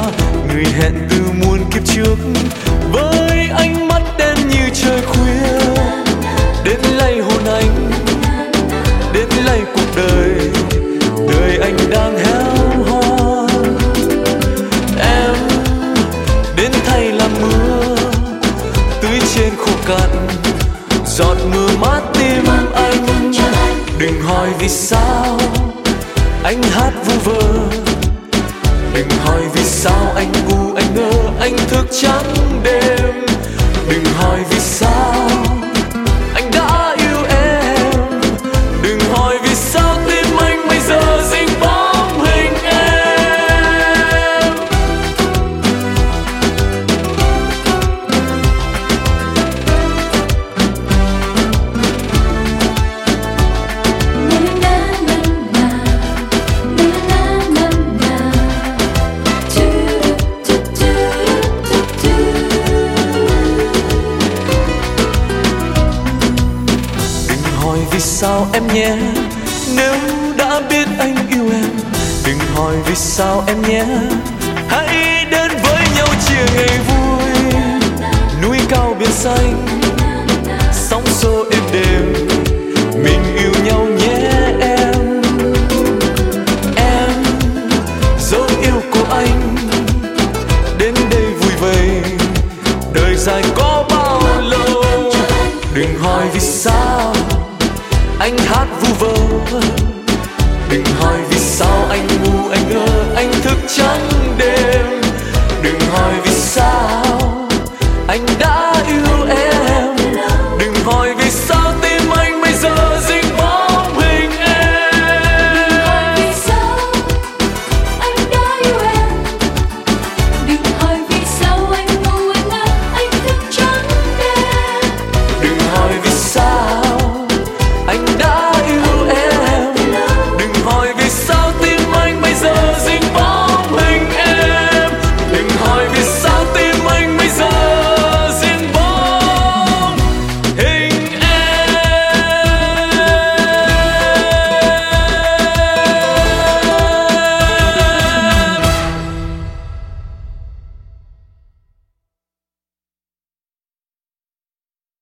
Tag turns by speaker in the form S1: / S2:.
S1: người hẹn từ muôn kiếp trước với ánh mắt đen như trời khuya, đến lay hôn anh, đến lay cuộc đời, đời anh đang héo hon. Em đến thay làm mưa tưới trên khô cạn, giọt mưa mát tim anh. Đừng hỏi vì sao anh hát vu vơ, đừng hỏi vì sao anh ngu anh ngơ anh thức trắng đêm. Đừng hỏi vì sao anh đã yêu em, đừng hỏi vì sao tim anh bây giờ dính bóng hình em. Vì sao em nhé, nếu đã biết anh yêu em, đừng hỏi vì sao em nhé. Hãy đến với nhau chia ngày vui, núi cao biển xanh, sóng xô êm đềm, mình yêu nhau nhé em. Em dấu yêu của anh, đến đây vui vầy, đời dài có bao lâu. Đừng hỏi vì sao anh hát vu vơ, đừng hỏi vì sao anh ngu anh ngơ anh thức trắng